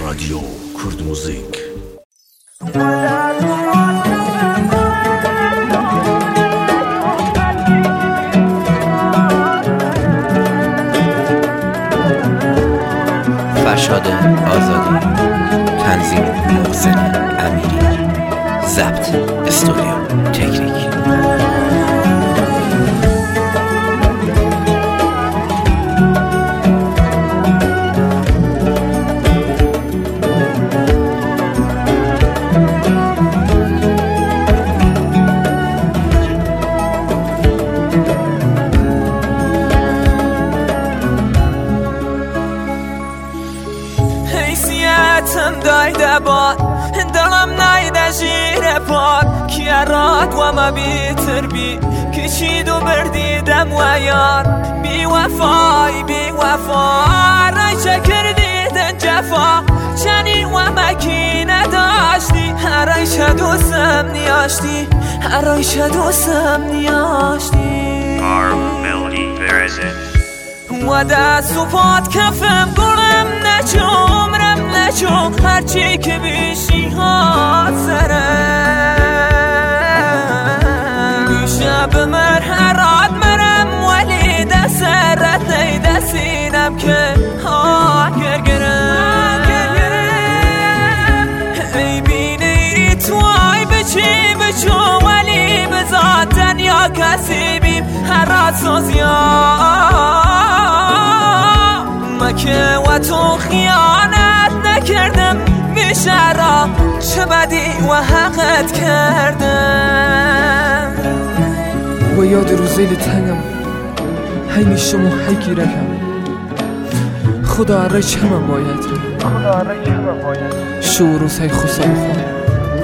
رادیو کرد موزیک. فرشاد آزادی، تنظیم محسن امیری، ضبط استودیو تکنیک. حیثیتم دایده باد، دلم نایده زیر پاد، که راد و ما بیتر بی کشید و بردیدم و یار بی وفای بی وفا رایچه کردیدن جفا چنی و مکینه داشتی رایچه دوستم نیاشتی رایچه دوستم نیاشتی و دست و پاد کفم گلم نچو عمرم نچو هرچی که بیشی ها سرم بیشه بمر هراد مرم ولی دست رد نیده سینم که ها گرگرم ای بینی توی بچی بچو ولی بذاتن یا کسی بیم هراد سوزیان که و تو خیانت نکردم میشه را چه بدی و حقت کردم و یاد روزیل تنگم هی میشم و هی گیرکم خدا اره چه من باید شعور و سی خسا بخوام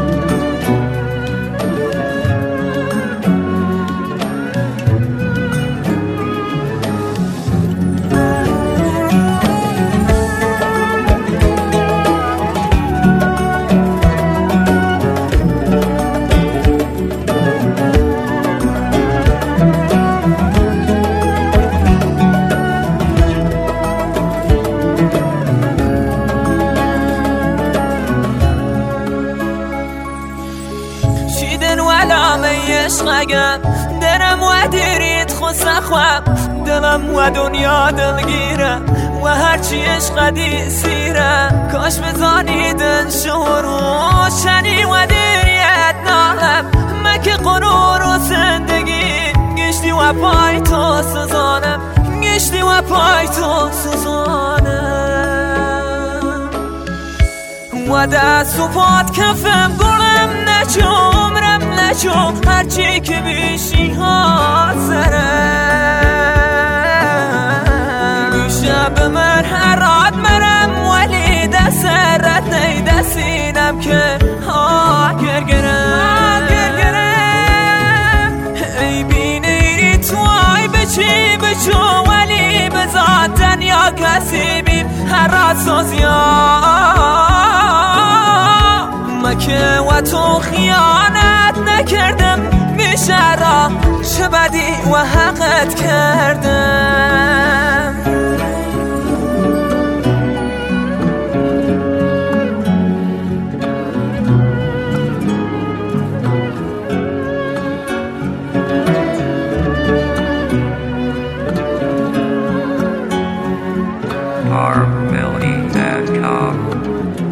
عشقم درم و دیرید خوصه خواب دلم و دنیا دلگیره و هرچی عشق دی سیره کاش بزانیدن شعور و شنی و دیریت نالم مکه قرور و زندگی گشتی و پای تو سزانم گشتی و پای تو سزانم و دست و پاد کفم گلم نچو عمرم نچو هرچی که بیشی ها سرم بیشه بمر هراد مرم ولی دست رد نیده سینم که ها گرگرم ای بینی توی بچی بچو ولی بذاتن یا کسی بیم هراد سوزیان که و تو خیانت نکردم میشه را چه بدی و حقت کردم RMilly.com